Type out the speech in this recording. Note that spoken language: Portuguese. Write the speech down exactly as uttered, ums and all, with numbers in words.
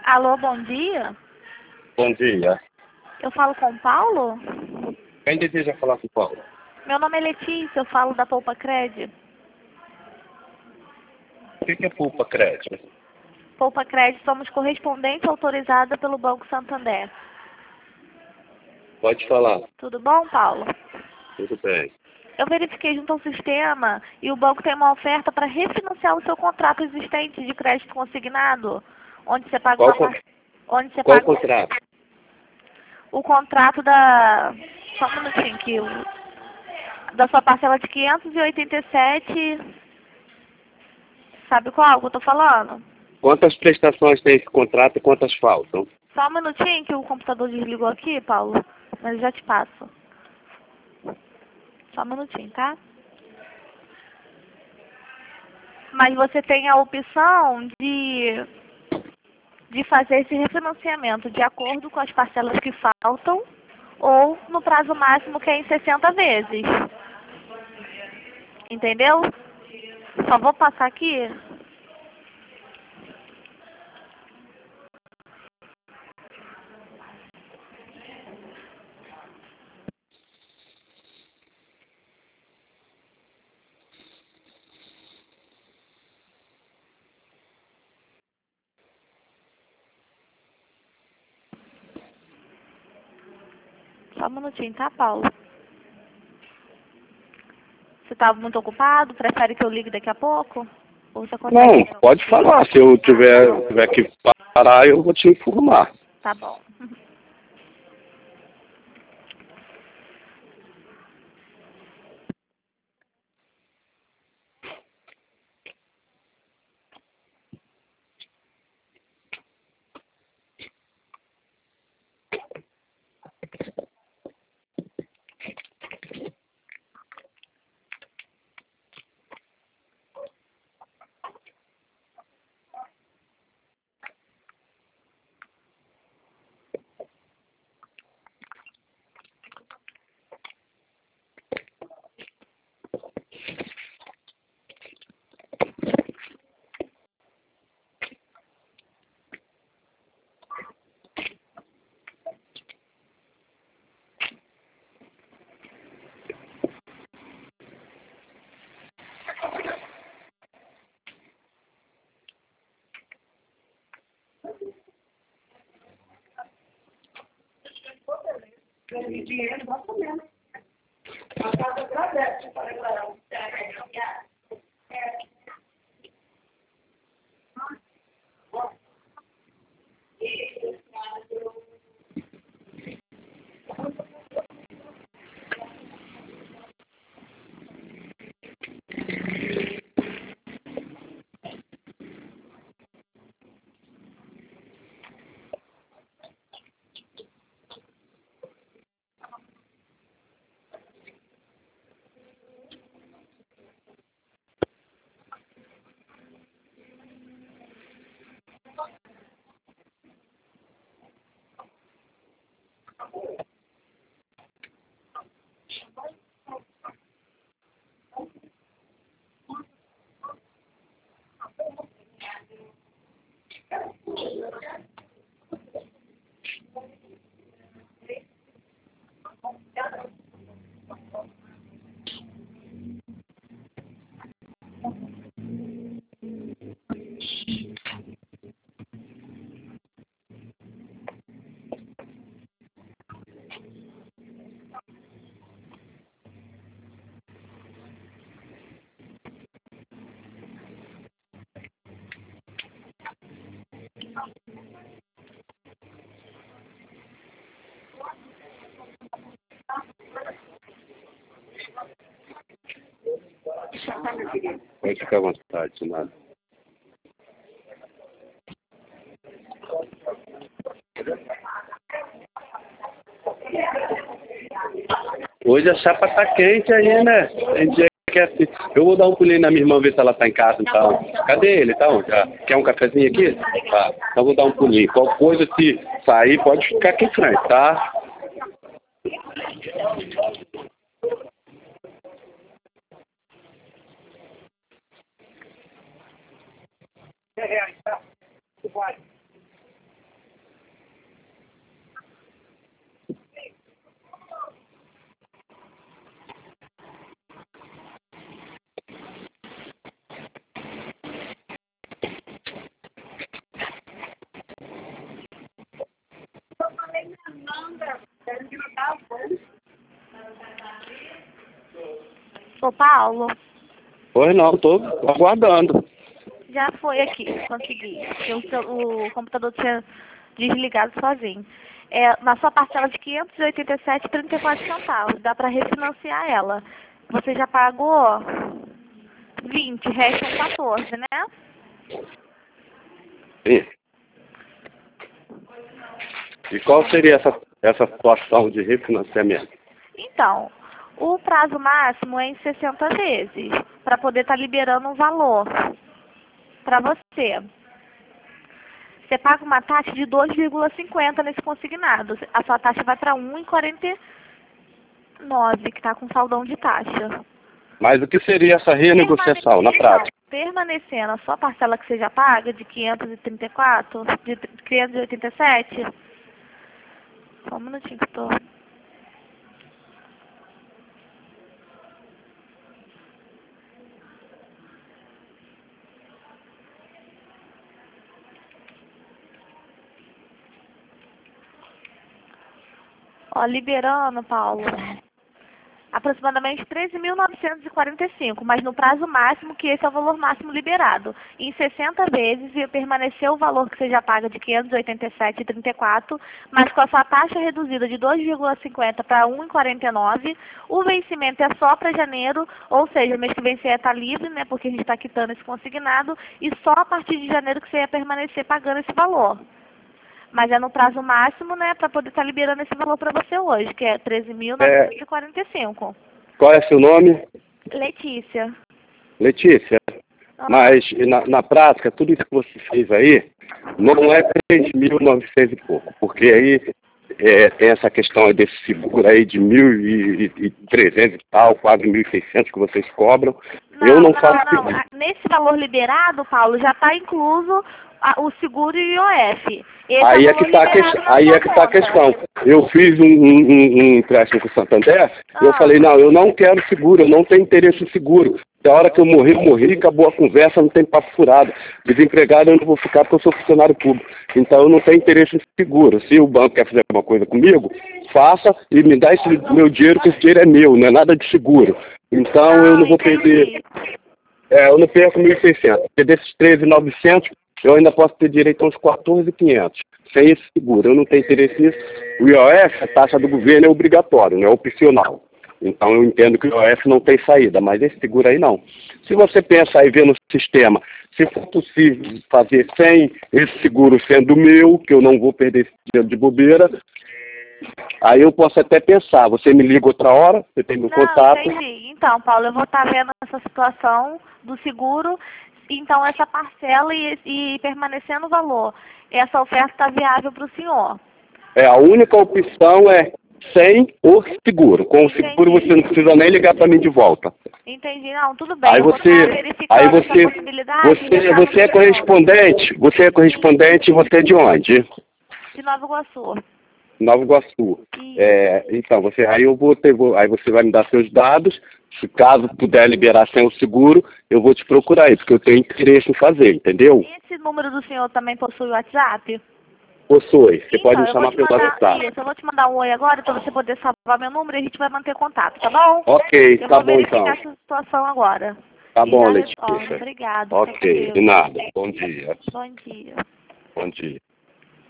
Alô, bom dia. Bom dia. Eu falo com o Paulo? Quem deseja falar com o Paulo? Meu nome é Letícia, eu falo da Poupa Cred. O que é Poupa Cred? Poupa Cred, somos correspondente autorizada pelo Banco Santander. Pode falar. Tudo bom, Paulo? Tudo bem. Eu verifiquei junto ao sistema e o banco tem uma oferta para refinanciar o seu contrato existente de crédito consignado, onde você paga Qual, uma con- parte, onde você qual paga contrato? o contrato da, só um minutinho aqui, o- da sua parcela de quinhentos e oitenta e sete, sabe qual que eu tô falando? Quantas prestações tem esse contrato e quantas faltam? Só um minutinho que o computador desligou aqui, Paulo, mas eu já te passo. Só um minutinho, tá? Mas você tem a opção de, de fazer esse refinanciamento de acordo com as parcelas que faltam ou no prazo máximo que é em sessenta vezes. Entendeu? Só vou passar aqui. Só um minutinho, tá, Paulo? Você está muito ocupado? Prefere que eu ligue daqui a pouco? Ou você consegue? Não, pode falar. Se eu tiver, tiver que parar, eu vou te informar. Tá bom. Dinheiro, mais ou menos. A casa agradece para ela. Pode ficar à vontade, nada. Hoje a chapa tá quente aí, né? Tem dia que é assim. Eu vou dar um pulinho na minha irmã, ver se ela tá em casa, então. Cadê ele? Tá onde? Ah, quer um cafezinho aqui? Tá. Então vou dar um pulinho. Qualquer coisa, se sair, pode ficar aqui em frente, tá? É reais, tá? Vai. Ô, Paulo, Pois não, tô aguardando. já foi aqui, consegui. Porque o, seu- o computador tinha desligado sozinho. É, na sua parcela de quinhentos e oitenta e sete reais e trinta e quatro centavos, dá para refinanciar ela. Você já pagou vinte, restam quatorze, né? Sim. E qual seria essa, essa situação de refinanciamento? Então, o prazo máximo é em sessenta vezes, para poder estar liberando um valor para você. Você paga uma taxa de dois vírgula cinquenta nesse consignado. A sua taxa vai para um vírgula quarenta e nove, que está com saldão de taxa. Mas o que seria essa renegociação na prática? Permanecendo a sua parcela que você já paga, de quinhentos e trinta e quatro, de quinhentos e oitenta e sete. Só um minutinho que eu tô... Ó, liberando, Paulo, aproximadamente treze mil novecentos e quarenta e cinco, mas no prazo máximo, que esse é o valor máximo liberado. Em sessenta vezes, e permanecer o valor que você já paga de quinhentos e oitenta e sete reais e trinta e quatro, mas com a sua taxa reduzida de dois vírgula cinquenta para um vírgula quarenta e nove, o vencimento é só para janeiro, ou seja, o mês que vem você está livre, né, porque a gente está quitando esse consignado, e só a partir de janeiro que você ia permanecer pagando esse valor. Mas é no prazo máximo, né, para poder estar liberando esse valor para você hoje, que é treze mil novecentos e quarenta e cinco. Qual é seu nome? Letícia. Letícia. Ah. Mas na, na prática, tudo isso que você fez aí não é três mil e novecentos e pouco, porque aí é, tem essa questão aí desse seguro aí de mil e trezentos e tal, quase mil e seiscentos que vocês cobram. Não, Eu não, não, faço não. seguro. Nesse valor liberado, Paulo, já está incluso a, o seguro e o I O F. Esse Aí é, é que está a, que, na aí sua é que tá a conta. questão. Eu fiz um, um, um um empréstimo com o Santander e eu Ah. falei, não, eu não quero seguro, eu não tenho interesse em seguro. Da hora que eu morrer, eu morri, acabou a conversa, não tem papo furado. Desempregado eu não vou ficar porque eu sou funcionário público. Então eu não tenho interesse em seguro. Se o banco quer fazer alguma coisa comigo, faça e me dá esse meu dinheiro, que esse dinheiro é meu, não é nada de seguro. Então eu não vou perder. É, eu não perco mil e seiscentos. Porque desses treze mil e novecentos, eu ainda posso ter direito a uns quatorze mil e quinhentos. Sem esse seguro. Eu não tenho interesse nisso. O I O F, a taxa do governo é obrigatório, não é opcional. Então eu entendo que o I O F não tem saída, mas esse seguro aí não. Se você pensar e ver no sistema, se for possível fazer sem esse seguro sendo meu, que eu não vou perder esse dinheiro de bobeira, aí eu posso até pensar, você me liga outra hora, você tem meu Não, contato. entendi. Então, Paulo, eu vou estar vendo essa situação do seguro, então essa parcela e, e permanecendo o valor. Essa oferta está viável para o senhor. É, a única opção é sem o seguro. Com o seguro Entendi. você não precisa nem ligar para mim de volta. Entendi, não, tudo bem. Aí Eu vou você, estar verificando aí você, essa possibilidade. você, e já você é vou- correspondente, você é correspondente e você é de onde? De Nova Iguaçu. Nova Iguaçu. Isso. É, então, você, aí eu vou ter, vou- aí você vai me dar seus dados. Se caso puder liberar sem o seguro, eu vou te procurar aí, porque eu tenho interesse em fazer, entendeu? Esse número do senhor também possui o WhatsApp? Possui, você Então, pode me eu vou chamar te pelo mandar, WhatsApp. isso, eu vou te mandar um oi agora para você poder salvar meu número e a gente vai manter contato, tá bom? Ok, Eu tá vou bom verificar então. essa situação agora. Tá E bom, já Letícia. retorno. Obrigada. fica com Ok, Deus. de nada. Bom dia. Bom dia. Bom dia.